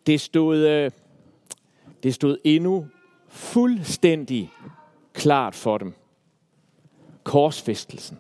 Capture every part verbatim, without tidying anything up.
Det stod, det stod endnu fuldstændig klart for dem. Korsfæstelsen.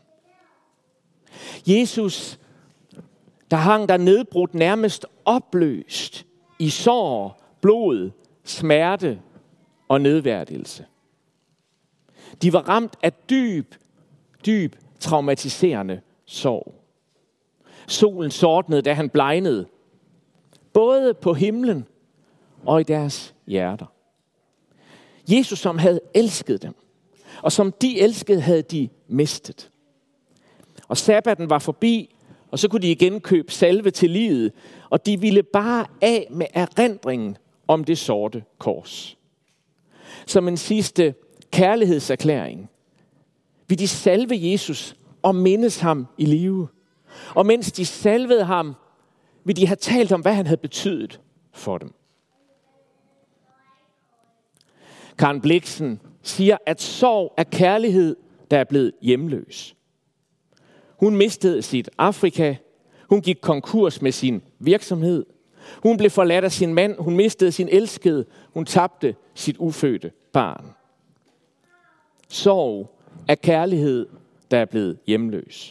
Jesus, der hang der nedbrudt, nærmest opløst i sår, blod, smerte og nedværdigelse. De var ramt af dyb, dyb traumatiserende sorg. Solen sortnede, da han blegnede, både på himlen og i deres hjerter. Jesus, som havde elsket dem, og som de elskede, havde de mistet. Og sabbaten var forbi, og så kunne de igen købe salve til livet, og de ville bare af med erindringen om det sorte kors. Som en sidste kærlighedserklæring vil de salve Jesus og mindes ham i live. Og mens de salvede ham, vil de have talt om, hvad han havde betydet for dem. Karen Blixen siger, at sorg er kærlighed, der er blevet hjemløs. Hun mistede sit Afrika. Hun gik konkurs med sin virksomhed. Hun blev forladt af sin mand. Hun mistede sin elskede. Hun tabte sit ufødte barn. Sorg er kærlighed, der er blevet hjemløs.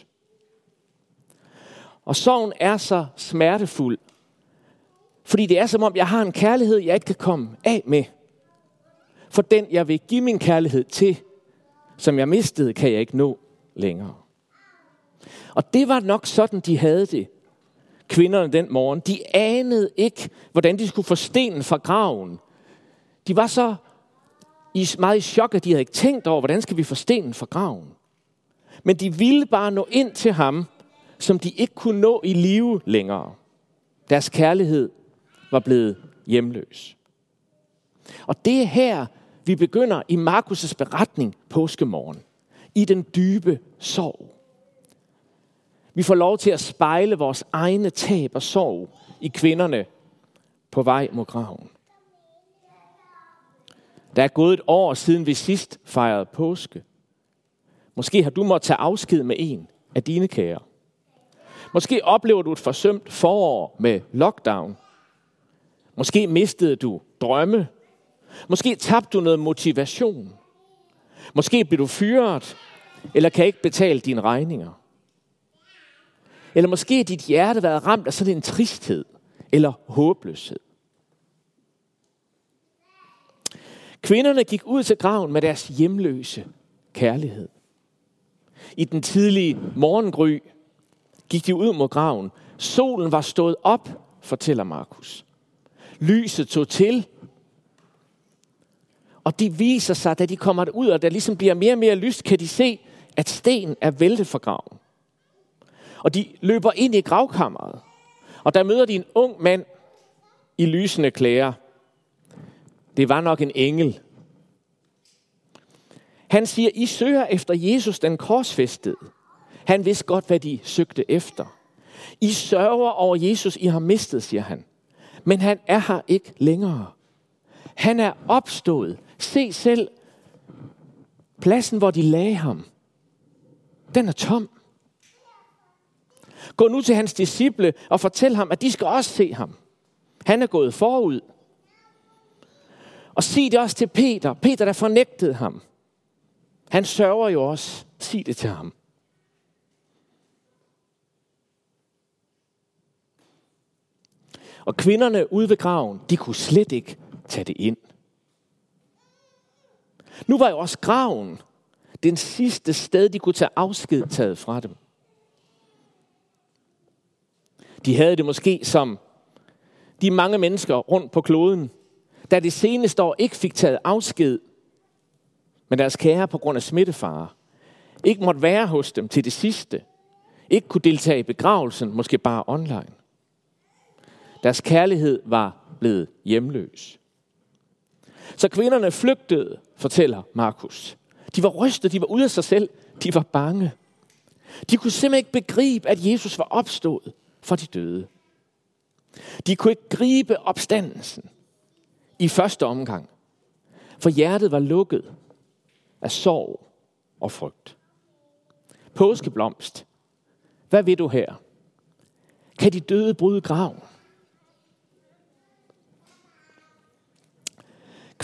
Og sorgen er så smertefuld, fordi det er som om, jeg har en kærlighed, jeg ikke kan komme af med. For den, jeg vil give min kærlighed til, som jeg mistede, kan jeg ikke nå længere. Og det var nok sådan, de havde det, kvinderne den morgen. De anede ikke, hvordan de skulle få stenen fra graven. De var så meget i chok, at de havde ikke tænkt over, hvordan skal vi få stenen fra graven. Men de ville bare nå ind til ham, som de ikke kunne nå i live længere. Deres kærlighed var blevet hjemløs. Og det er her, vi begynder i Markus' beretning påskemorgen. I den dybe sorg. Vi får lov til at spejle vores egne tab og sorg i kvinderne på vej mod graven. Der er gået et år siden vi sidst fejrede påske. Måske har du måttet tage afsked med en af dine kære. Måske oplever du et forsømt forår med lockdown. Måske mistede du drømme. Måske tabte du noget motivation. Måske blev du fyret, eller kan ikke betale dine regninger. Eller måske er dit hjerte været ramt af sådan en tristhed eller håbløshed. Kvinderne gik ud til graven med deres hjemløse kærlighed. I den tidlige morgengry gik de ud mod graven. Solen var stået op, fortæller Markus. Lyset tog til. Og de viser sig, da de kommer ud, og der ligesom bliver mere og mere lyst, kan de se, at stenen er væltet fra graven. Og de løber ind i gravkammeret. Og der møder de en ung mand i lysende klæder. Det var nok en engel. Han siger, I søger efter Jesus, den korsfæstede. Han vidste godt, hvad de søgte efter. I sørger over Jesus, I har mistet, siger han. Men han er her ikke længere. Han er opstået. Se selv pladsen, hvor de lagde ham. Den er tom. Gå nu til hans disciple og fortæl ham, at de skal også se ham. Han er gået forud. Og sig det også til Peter. Peter, der fornægtede ham. Han sørger jo også. Sig det til ham. Og kvinderne ude ved graven, de kunne slet ikke tage det ind. Nu var jo også graven den sidste sted, de kunne tage afsked taget fra dem. De havde det måske som de mange mennesker rundt på kloden, der det seneste år ikke fik taget afsked med deres kære på grund af smittefare. Ikke måtte være hos dem til det sidste. Ikke kunne deltage i begravelsen, måske bare online. Deres kærlighed var blevet hjemløs. Så kvinderne flygtede, fortæller Markus. De var rystet, de var ude af sig selv, de var bange. De kunne simpelthen ikke begribe, at Jesus var opstået for de døde. De kunne ikke gribe opstandelsen i første omgang, for hjertet var lukket af sorg og frygt. Påskeblomst, hvad vil du her? Kan de døde bryde graven?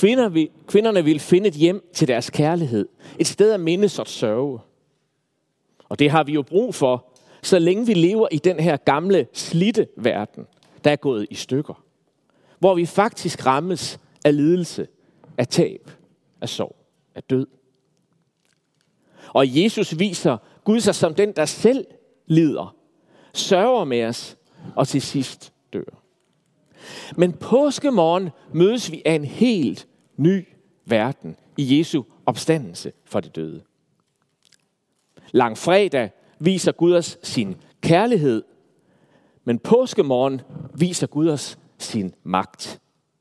Kvinder vil, kvinderne vil finde et hjem til deres kærlighed. Et sted at mindes og sørge. Og det har vi jo brug for, så længe vi lever i den her gamle, slidte verden, der er gået i stykker. Hvor vi faktisk rammes af lidelse, af tab, af sorg, af død. Og Jesus viser Gud sig som den, der selv lider, sørger med os og til sidst dør. Men påskemorgen mødes vi af en helt ny verden i Jesu opstandelse fra de døde. Langfredag viser Gud os sin kærlighed, men påskemorgen viser Gud os sin magt.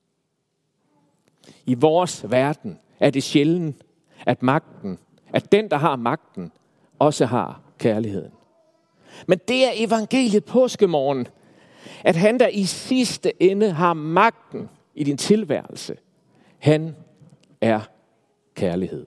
I vores verden er det sjældent, at magten, at den, der har magten, også har kærligheden. Men det er evangeliet påskemorgen, at han, der i sidste ende har magten i din tilværelse, han er kærlighed.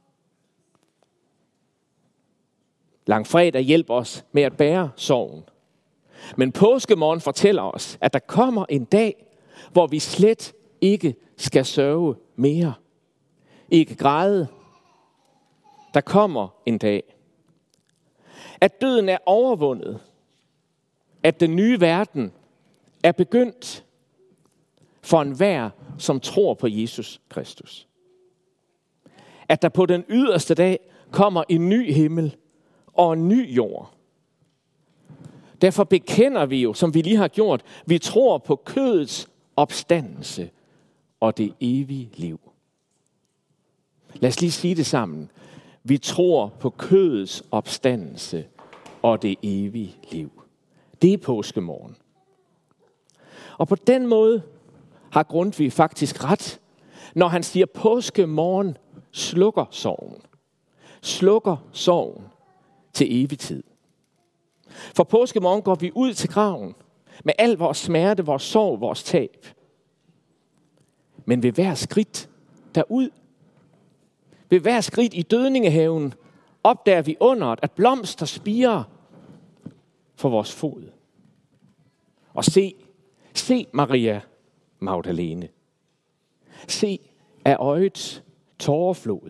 Langfredag hjælper os med at bære sorgen. Men påskemorgen fortæller os, at der kommer en dag, hvor vi slet ikke skal sørge mere. Ikke græde. Der kommer en dag. At døden er overvundet. At den nye verden er begyndt for enhver, som tror på Jesus Kristus. At der på den yderste dag kommer en ny himmel og en ny jord. Derfor bekender vi jo, som vi lige har gjort, vi tror på kødets opstandelse og det evige liv. Lad os lige sige det sammen. Vi tror på kødets opstandelse og det evige liv. Det er påskemorgen. Og på den måde har Grundtvig faktisk ret, når han siger, at påskemorgen slukker sorgen. Slukker sorgen til evig tid. For påskemorgen går vi ud til graven med al vores smerte, vores sorg, vores tab. Men ved hver skridt derud, ved hver skridt i dødningehaven, opdager vi underet, at blomster spirer for vores fod. Og se, se Maria Magdalene. Se af øjets tårerflod.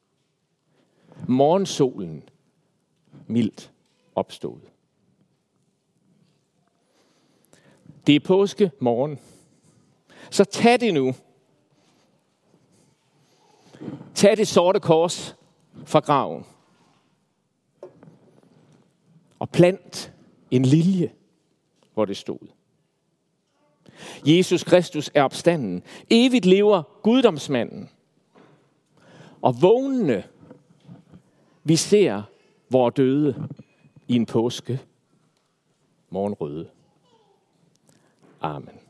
Morgensolen mildt opstået. Det er påske morgen. Så tag det nu. Tag det sorte kors fra graven. Og plant en lilje, hvor det stod. Jesus Kristus er opstanden. Evigt lever guddomsmanden. Og vågnende, vi ser vor døde i en påske morgenrøde. Amen.